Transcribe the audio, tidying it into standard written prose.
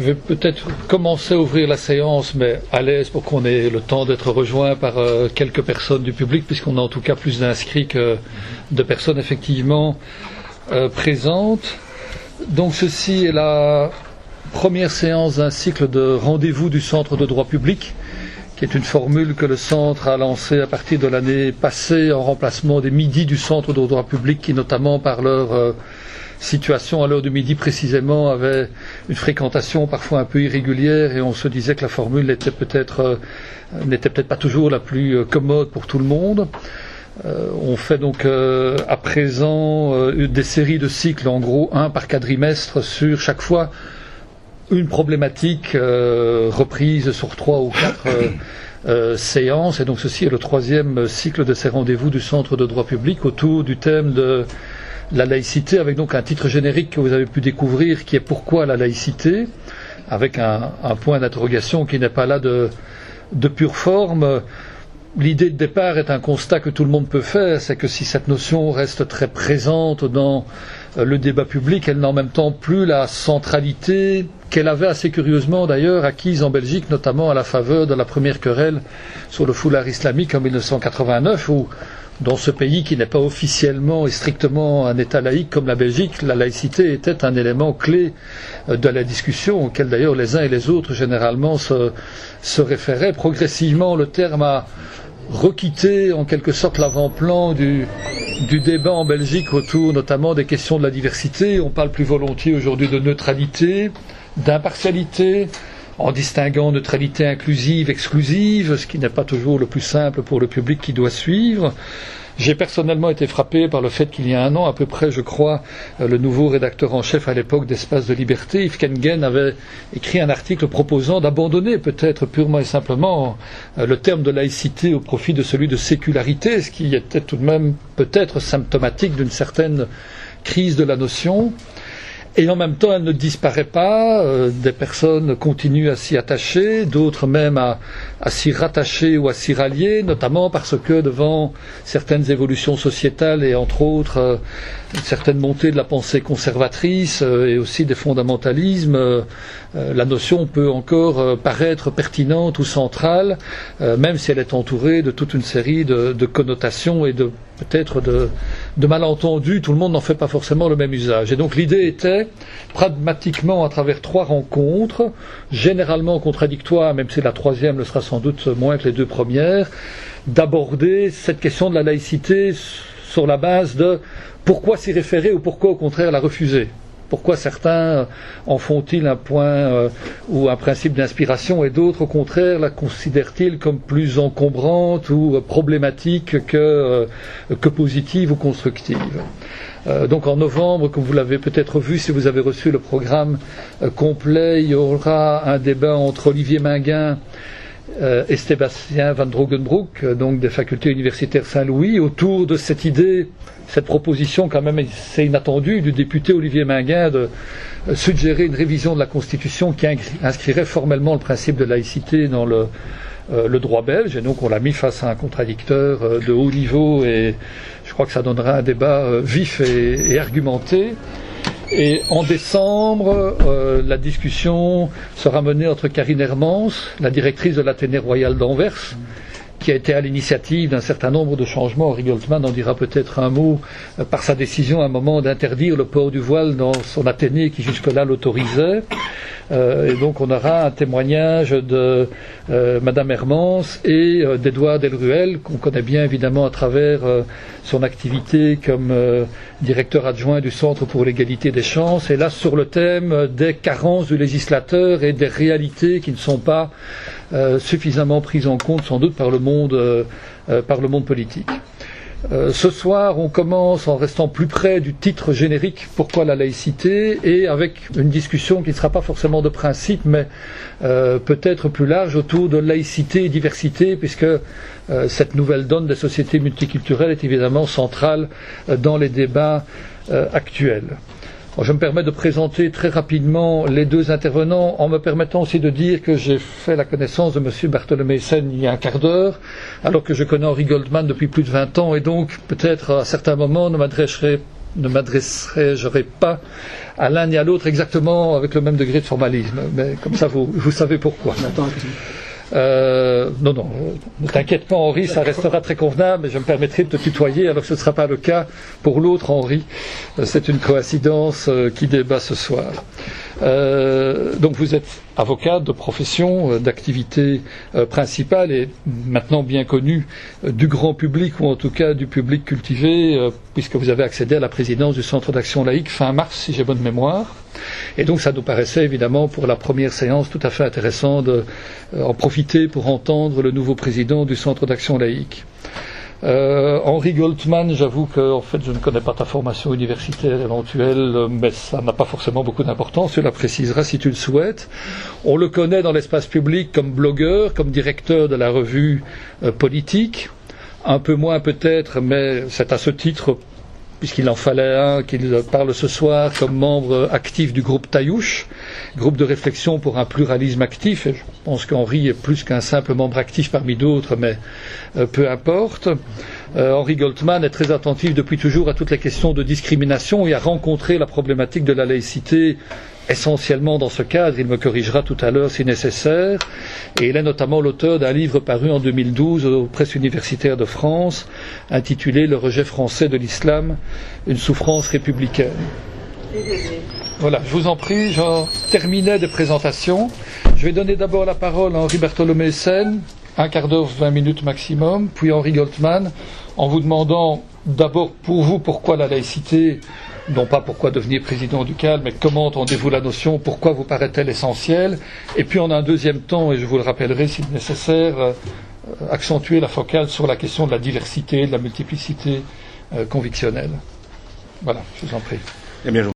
Je vais peut-être commencer à ouvrir la séance, mais à l'aise pour qu'on ait le temps d'être rejoint par quelques personnes du public, puisqu'on a en tout cas plus d'inscrits que de personnes effectivement présentes. Donc ceci est la première séance d'un cycle de rendez-vous du Centre de droit public, qui est une formule que le Centre a lancée à partir de l'année passée en remplacement des midis du Centre de droit public, qui notamment par leur situation à l'heure du midi précisément avait une fréquentation parfois un peu irrégulière, et on se disait que la formule n'était peut-être pas toujours la plus commode pour tout le monde. On fait donc à présent des séries de cycles, en gros un par quadrimestre, sur chaque fois une problématique reprise sur 3 ou 4 séances, et donc ceci est le 3e cycle de ces rendez-vous du Centre de droit public autour du thème de la laïcité, avec donc un titre générique que vous avez pu découvrir qui est Pourquoi la laïcité, avec un point d'interrogation qui n'est pas là de pure forme. L'idée de départ est un constat que tout le monde peut faire, c'est que si cette notion reste très présente dans le débat public, elle n'a en même temps plus la centralité qu'elle avait assez curieusement d'ailleurs acquise en Belgique, notamment à la faveur de la première querelle sur le foulard islamique en 1989, où dans ce pays qui n'est pas officiellement et strictement un État laïque comme la Belgique, la laïcité était un élément clé de la discussion, auquel d'ailleurs les uns et les autres généralement se référaient. Progressivement, le terme a requitté en quelque sorte l'avant-plan du débat en Belgique autour notamment des questions de la diversité. On parle plus volontiers aujourd'hui de neutralité, d'impartialité, en distinguant neutralité inclusive, exclusive, ce qui n'est pas toujours le plus simple pour le public qui doit suivre. J'ai personnellement été frappé par le fait qu'il y a un an à peu près, je crois, le nouveau rédacteur en chef à l'époque d'Espace de Liberté, Yves Kengen, avait écrit un article proposant d'abandonner peut-être purement et simplement le terme de laïcité au profit de celui de sécularité, ce qui était tout de même peut-être symptomatique d'une certaine crise de la notion. Et en même temps, elle ne disparaît pas, des personnes continuent à s'y attacher, d'autres même à s'y rattacher ou à s'y rallier, notamment parce que devant certaines évolutions sociétales et entre autres une certaine montée de la pensée conservatrice et aussi des fondamentalismes, la notion peut encore paraître pertinente ou centrale, même si elle est entourée de toute une série de connotations et peut-être de malentendus. Tout le monde n'en fait pas forcément le même usage. Et donc l'idée était, pragmatiquement, à travers 3 rencontres, généralement contradictoires, même si la 3e le sera sans doute moins que les 2 premières, d'aborder cette question de la laïcité sur la base de pourquoi s'y référer ou pourquoi au contraire la refuser. Pourquoi certains en font-ils un point ou un principe d'inspiration et d'autres, au contraire, la considèrent-ils comme plus encombrante ou problématique que positive ou constructive. Donc en novembre, comme vous l'avez peut-être vu si vous avez reçu le programme complet, il y aura un débat entre Olivier Minguin et Sébastien Van Drogenbroek, donc des facultés universitaires Saint-Louis, autour de cette idée, cette proposition quand même assez inattendue du député Olivier Minguin de suggérer une révision de la Constitution qui inscrirait formellement le principe de laïcité dans le droit belge. Et donc on l'a mis face à un contradicteur de haut niveau, et je crois que ça donnera un débat vif et argumenté. Et en décembre, la discussion sera menée entre Karine Hermans, la directrice de l'Athénée royal d'Anvers, qui a été à l'initiative d'un certain nombre de changements. Henri Goldman en dira peut-être un mot par sa décision à un moment d'interdire le port du voile dans son Athénée qui jusque-là l'autorisait. Et donc on aura un témoignage de Madame Hermans et d'Edouard Delruel, qu'on connaît bien évidemment à travers son activité comme directeur adjoint du Centre pour l'égalité des chances, et là sur le thème des carences du législateur et des réalités qui ne sont pas suffisamment prises en compte sans doute par le monde politique. Ce soir, on commence en restant plus près du titre générique Pourquoi la laïcité, et avec une discussion qui ne sera pas forcément de principe, mais peut-être plus large autour de laïcité et diversité, puisque cette nouvelle donne des sociétés multiculturelles est évidemment centrale dans les débats actuels. Alors, je me permets de présenter très rapidement les 2 intervenants, en me permettant aussi de dire que j'ai fait la connaissance de M. Bartholomé Sen il y a un quart d'heure, alors que je connais Henri Goldman depuis plus de 20 ans, et donc peut-être à certains moments ne m'adresserai ne m'adresserai pas à l'un ni à l'autre exactement avec le même degré de formalisme. Mais comme ça, vous savez pourquoi. Non, ne t'inquiète pas Henri, ça restera très convenable, mais je me permettrai de te tutoyer alors que ce ne sera pas le cas pour l'autre Henri. C'est une coïncidence qui débat ce soir. Donc vous êtes avocat de profession, d'activité principale et maintenant bien connu du grand public ou en tout cas du public cultivé puisque vous avez accédé à la présidence du Centre d'action laïque fin mars si j'ai bonne mémoire. Et donc ça nous paraissait évidemment pour la première séance tout à fait intéressant d'en profiter pour entendre le nouveau président du Centre d'action laïque. Henri Goltman, j'avoue que en fait je ne connais pas ta formation universitaire éventuelle, mais ça n'a pas forcément beaucoup d'importance, tu la préciseras si tu le souhaites. On le connaît dans l'espace public comme blogueur, comme directeur de la revue Politique, un peu moins peut-être, mais c'est à ce titre, puisqu'il en fallait un, qu'il parle ce soir comme membre actif du groupe Taillouche, groupe de réflexion pour un pluralisme actif, et je pense qu'Henri est plus qu'un simple membre actif parmi d'autres, mais peu importe. Henri Goltman est très attentif depuis toujours à toutes les questions de discrimination et a rencontré la problématique de la laïcité essentiellement dans ce cadre, il me corrigera tout à l'heure si nécessaire, et il est notamment l'auteur d'un livre paru en 2012 aux presses universitaires de France, intitulé Le rejet français de l'islam, une souffrance républicaine. Voilà, je vous en prie, j'en terminais de présentation. Je vais donner d'abord la parole à Henri Bartholomé-Sen, 15 20 minutes maximum, puis Henri Goltman, en vous demandant d'abord pour vous pourquoi la laïcité, non pas pourquoi devenir président du CAL, mais comment entendez-vous la notion, pourquoi vous paraît-elle essentielle, et puis en un deuxième temps, et je vous le rappellerai si nécessaire, accentuer la focale sur la question de la diversité, de la multiplicité convictionnelle. Voilà, je vous en prie. Eh bien,